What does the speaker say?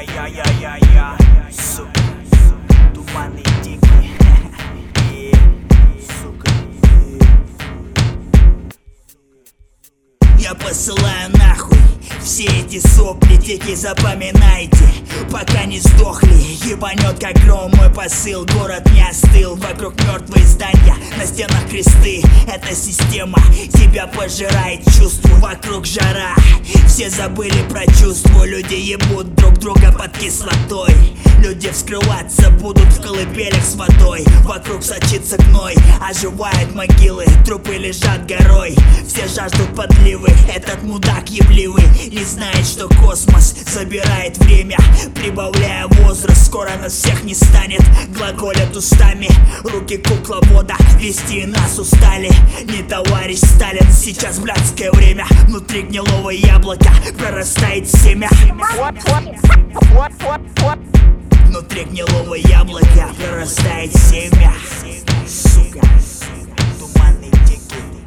Я, сука, туманный дикий, сука. Я посылаю нахуй все эти сопли, дети, запоминайте, пока не сдохли. Ебанет как гром мой посыл, город не остыл. Вокруг мертвые здания, на стенах кресты. Эта система тебя пожирает, чувство. Вокруг жара, все забыли про чувство. Люди ебут друг друга под кислотой. Люди вскрываться будут в колыбелях с водой. Вокруг сочится гной, оживают могилы. Трупы лежат горой, все жаждут подливы. Этот мудак ебливый не знает, что космос забирает время, прибавляя возраст. Скоро нас всех не станет, глаголят устами. Руки кукловода, вести нас устали. Не товарищ Сталин, сейчас блядское время. Внутри гнилого яблока прорастает семя. Внутри гнилого яблока прорастает семя. Сука, туманный дикий.